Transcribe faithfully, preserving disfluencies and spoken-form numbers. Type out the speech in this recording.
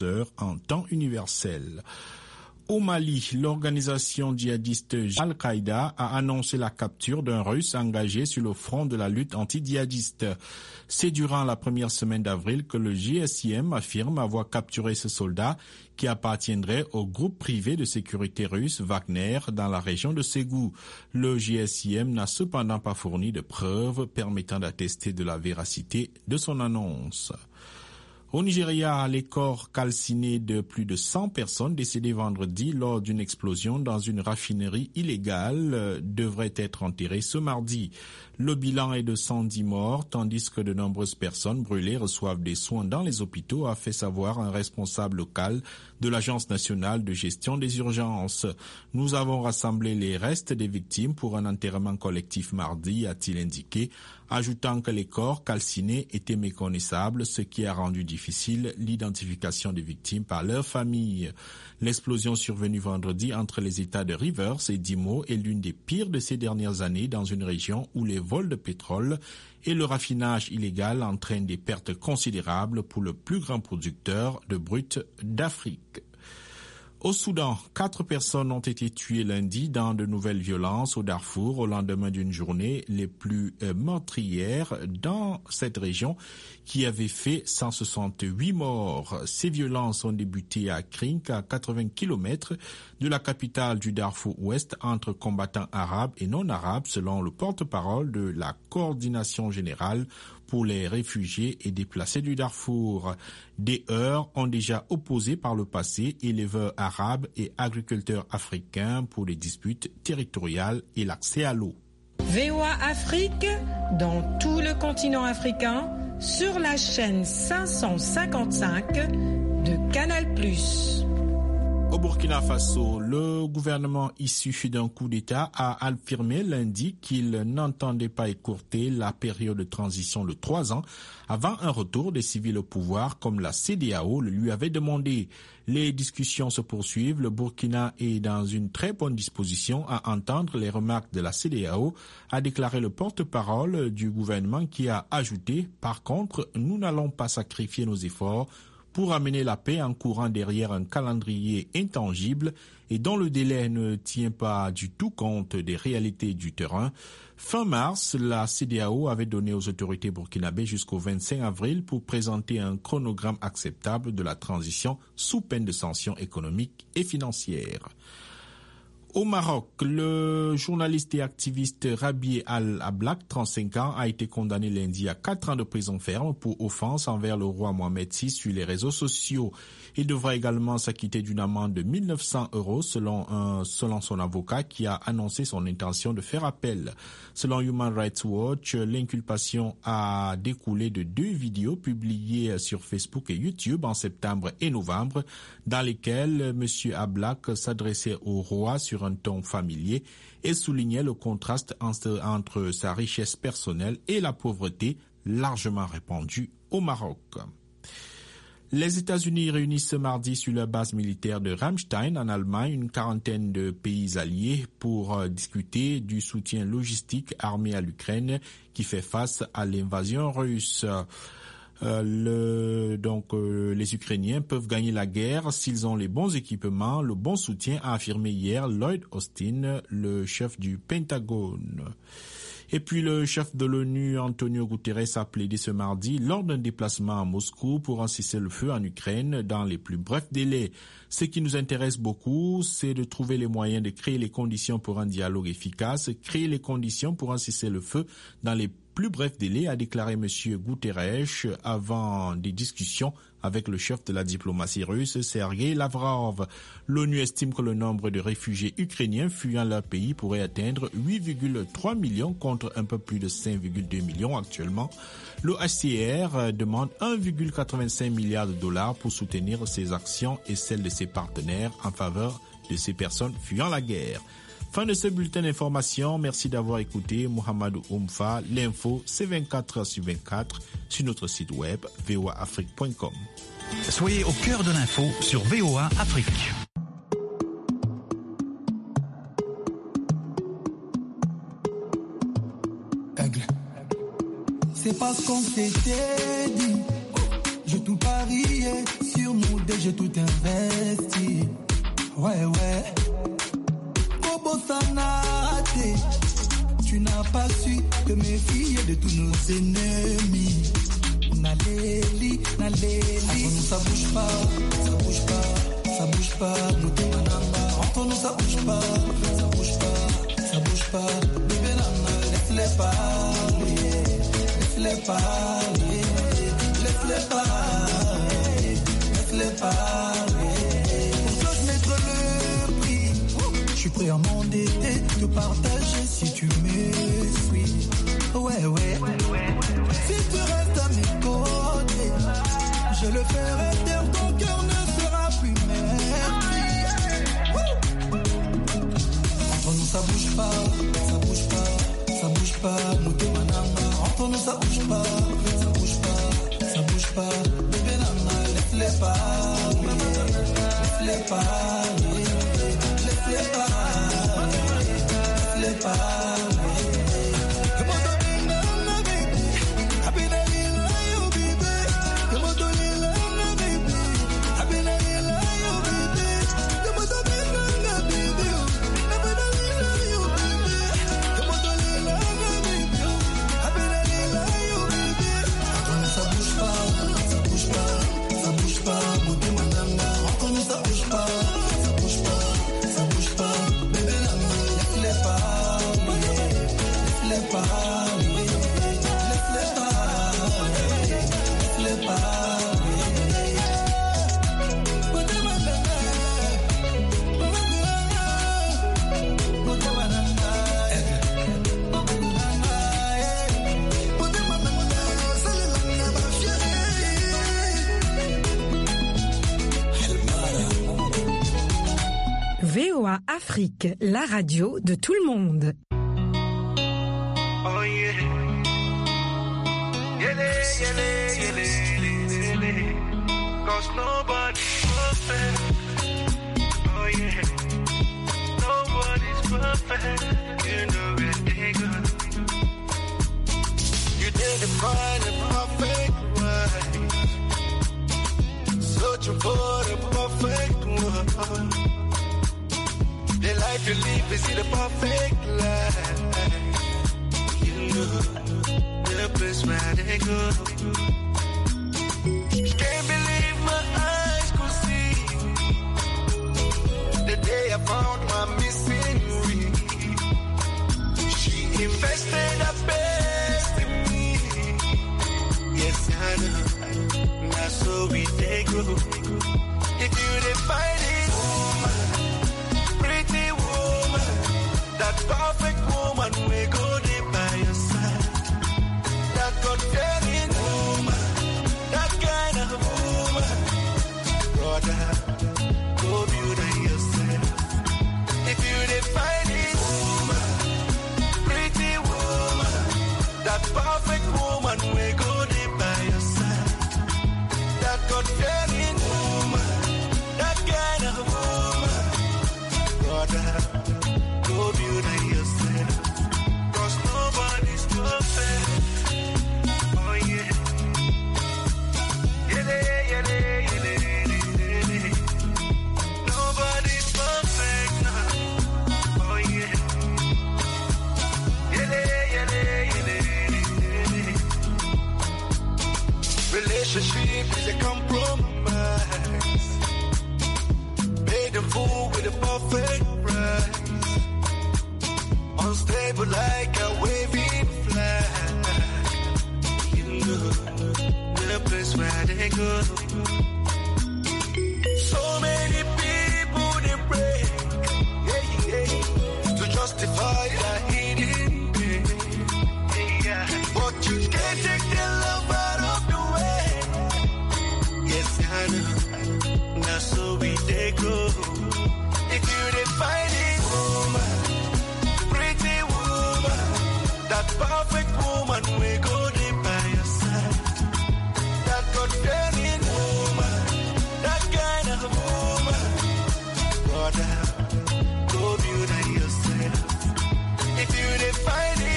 heures en temps universel. Au Mali, l'organisation djihadiste Al-Qaïda a annoncé la capture d'un Russe engagé sur le front de la lutte anti-djihadiste. C'est durant la première semaine d'avril que le G S I M affirme avoir capturé ce soldat qui appartiendrait au groupe privé de sécurité russe Wagner dans la région de Ségou. Le G S I M n'a cependant pas fourni de preuves permettant d'attester de la véracité de son annonce. Au Nigeria, les corps calcinés de plus de cent personnes décédées vendredi lors d'une explosion dans une raffinerie illégale devraient être enterrés ce mardi. Le bilan est de cent dix morts, tandis que de nombreuses personnes brûlées reçoivent des soins dans les hôpitaux, a fait savoir un responsable local de l'Agence nationale de gestion des urgences. Nous avons rassemblé les restes des victimes pour un enterrement collectif mardi, a-t-il indiqué, ajoutant que les corps calcinés étaient méconnaissables, ce qui a rendu difficile l'identification des victimes par leur famille. L'explosion survenue vendredi entre les États de Rivers et d'Imo est l'une des pires de ces dernières années dans une région où les vols de pétrole et le raffinage illégal entraînent des pertes considérables pour le plus grand producteur de brut d'Afrique. Au Soudan, quatre personnes ont été tuées lundi dans de nouvelles violences au Darfour au lendemain d'une journée les plus euh, meurtrières dans cette région qui avait fait cent soixante-huit morts. Ces violences ont débuté à Krink, à quatre-vingts kilomètres de la capitale du Darfour Ouest, entre combattants arabes et non-arabes, selon le porte-parole de la coordination générale pour les réfugiés et déplacés du Darfour. Des heurts ont déjà opposé par le passé éleveurs arabes et agriculteurs africains pour les disputes territoriales et l'accès à l'eau. V O A Afrique, dans tout le continent africain, sur la chaîne cinq cent cinquante-cinq de Canal plus. Au Burkina Faso, le gouvernement issu d'un coup d'État a affirmé lundi qu'il n'entendait pas écourter la période de transition de trois ans avant un retour des civils au pouvoir comme la C E D E A O le lui avait demandé. Les discussions se poursuivent. Le Burkina est dans une très bonne disposition à entendre les remarques de la C E D E A O, a déclaré le porte-parole du gouvernement qui a ajouté « Par contre, nous n'allons pas sacrifier nos efforts pour amener la paix en courant derrière un calendrier intangible et dont le délai ne tient pas du tout compte des réalités du terrain. » Fin mars, la C E D E A O avait donné aux autorités burkinabées jusqu'au vingt-cinq avril pour présenter un chronogramme acceptable de la transition sous peine de sanctions économiques et financières. Au Maroc, le journaliste et activiste Rabi Al-Ablak, trente-cinq ans, a été condamné lundi à quatre ans de prison ferme pour offense envers le roi Mohamed six sur les réseaux sociaux. Il devra également s'acquitter d'une amende de mille neuf cents euros selon, un, selon son avocat qui a annoncé son intention de faire appel. Selon Human Rights Watch, l'inculpation a découlé de deux vidéos publiées sur Facebook et YouTube en septembre et novembre dans lesquelles M. Ablak s'adressait au roi sur un ton familier et soulignait le contraste entre, entre sa richesse personnelle et la pauvreté largement répandue au Maroc. Les États-Unis réunissent ce mardi sur la base militaire de Ramstein en Allemagne une quarantaine de pays alliés pour euh, discuter du soutien logistique armé à l'Ukraine qui fait face à l'invasion russe. Euh, le, donc euh, les Ukrainiens peuvent gagner la guerre s'ils ont les bons équipements, le bon soutien, a affirmé hier Lloyd Austin, le chef du Pentagone. Et puis le chef de l'ONU, Antonio Guterres, a plaidé ce mardi lors d'un déplacement à Moscou pour un cessez-le-feu en Ukraine dans les plus brefs délais. Ce qui nous intéresse beaucoup, c'est de trouver les moyens de créer les conditions pour un dialogue efficace, créer les conditions pour un cessez-le-feu dans les plus bref délai, a déclaré M. Guterres avant des discussions avec le chef de la diplomatie russe, Sergei Lavrov. L'ONU estime que le nombre de réfugiés ukrainiens fuyant leur pays pourrait atteindre huit virgule trois millions contre un peu plus de cinq virgule deux millions actuellement. Le H C R demande un virgule quatre-vingt-cinq milliard de dollars pour soutenir ses actions et celles de ses partenaires en faveur de ces personnes fuyant la guerre. Fin de ce bulletin d'information. Merci d'avoir écouté Mohamedou Oumfa. L'info, c'est vingt-quatre heures sur vingt-quatre sur notre site web v o a afrique point com. Soyez au cœur de l'info sur V O A Afrique. C'est parce qu'on s'était dit, je tout parié. Sur nous deux, j'ai tout investi. Ouais, ouais. Bobo Sanate, tu n'as pas su te méfier de tous nos ennemis. Naleli, Naleli. Entre nous, ça bouge pas, ça bouge pas, ça bouge pas. Entre nous, ça bouge pas, ça bouge pas, ça bouge pas. Bébé Nana, laisse-les parler, laisse-les parler, laisse-les parler, laisse-les parler. Pour ça, je mettrai le prix. Je suis prêt à m'endetter, te partager si tu me suis. Ouais, ouais. Si tu restes à mes côtés, je le ferai taire, ton cœur ne sera plus meurtri. Entre nous, ça bouge pas, ça bouge pas, ça bouge pas. Mouté Manama, entre nous, ça bouge pas, ça bouge pas, ça bouge pas. Bébé Nana, laisse-les parler, laisse-les parler, laisse-les parler, laisse-les parler. V O A Afrique, la radio de tout le monde. Oh yeah. Yele, yele, yele, yele. Cause nobody's perfect. Oh yeah. Nobody's perfect. You know it, they good. You didn't find a perfect wife. Searching for the perfect one. The life you live is the perfect life. You know the place where they go. Can't believe my eyes could see the day I found my missing ring. She invested her best in me. Yes, I know. Now so we they go. If you define it, that perfect woman we go there by your side. That God-fearing woman, that kind of woman. Brother, go beauty yourself. If you define it, woman, pretty woman, that perfect woman we go there by your side. That God-fearing woman, that kind of woman. Brother, go beauty yourself, cause nobody's perfect. Oh yeah. Yele, yele, yele, yele. Nobody's perfect now. Oh yeah. Yele, yele, yele, yele. Relationship is a compromise. Paid in full with a perfect price. Unstable like a waving flag. You know the place where they go. So many people they break, yeah, yeah, to justify their hidden pain. Yeah, but you can't take the love out of the way. Yes, I know. Now so we they go. If you define it, woman, that perfect woman we go there by your side. That God-fearing woman, that kind of woman. Brother, go beauty yourself. If you define it,